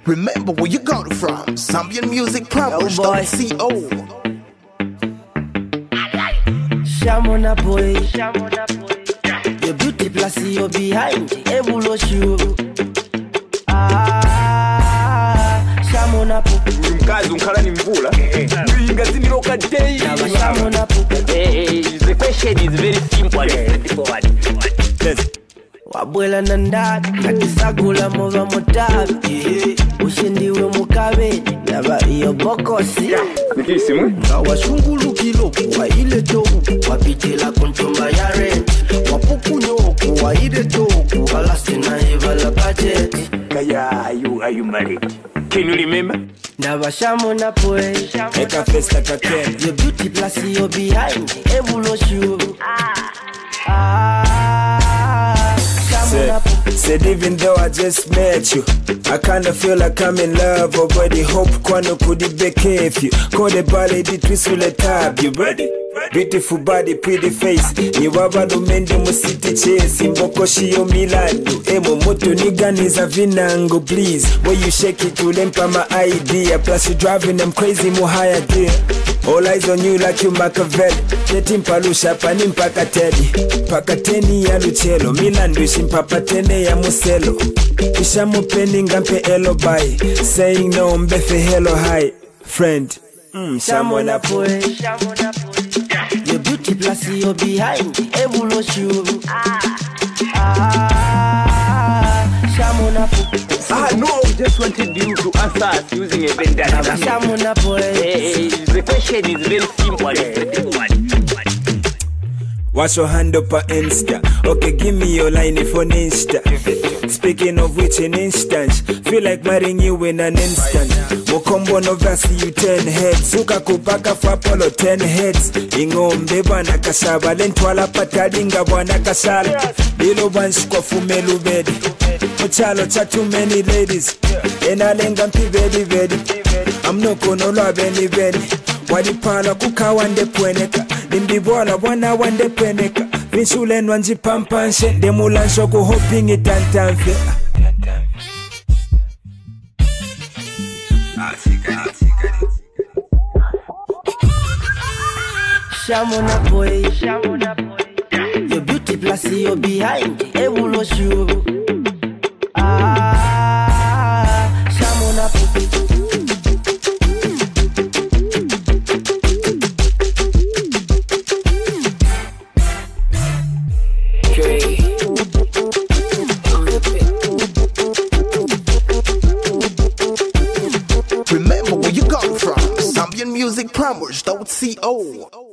Remember where you got it from. Zambian Music Promos.co. Shamona boy, your beauty plus you're behind Ebulo shoe. Shamona po mkazi unkala ni mvula ingazini loka day. Shamona po the question is very simple. Wabwela nandati nakisagula mova motabi ushindiwe mukabe naba iyo bokosi nikisimu Washungulukilo kuwa ile toku wapitila kuntumba ya rent wapukunyoku wa ile toku walastina hiva la budget kaya are you married? Can you remember? naba shamona poe Eka festa kakena. your beauty plus you're behind Ebulo shoe. Said even though I just met you, I kinda feel like I'm in love already. Hope kwano kudi beke if you call the ballet di twisule tab. You ready? Beautiful body, pretty face. Ni wabado mende musiti chase. Mboko shiyo milando. Emo moto niganiza vinango, please. When you shake it, you lempa my idea. Plus you driving them crazy, mo higher gear. All eyes on you like you Machiavelli. Netimpa panimpa katedi. Pakateni ya luchelo. Milandushi mpapatene ya muselo. Kisha mupeni ngampe elo bye. Saying no mbefe hello hi. Friend. Shamona poe your beauty plus you're behind Ebulo shoe. Shamona po No, we just wanted you to answer us using a vendetta. Shamona poe The question is very simple. What's your hand up on Insta? Okay, give me your line for Insta. Speaking of which, in instance, feel like marrying you in an instant. Mokombo no vasi you 10 heads. Suka kupaka for Apollo 10 heads. Ingombe bwana kasaba. Lentwala patalinga bwana kasala. Lilo banshi kwa fumelu bedi. Mochalo cha too many ladies. Enalenga mpi vedi. I'm no kono lwa beni. Wadipala kukawande pweneka. Dimbibola wana wande peneka. Vinshule nwanji pampanshe. Demulansho kuhopingi tantanfe. Shamona boy your beauty plus you're behind Ebulo shoe. Shamona po Remember where you got it from. Zambian Music Promos.co.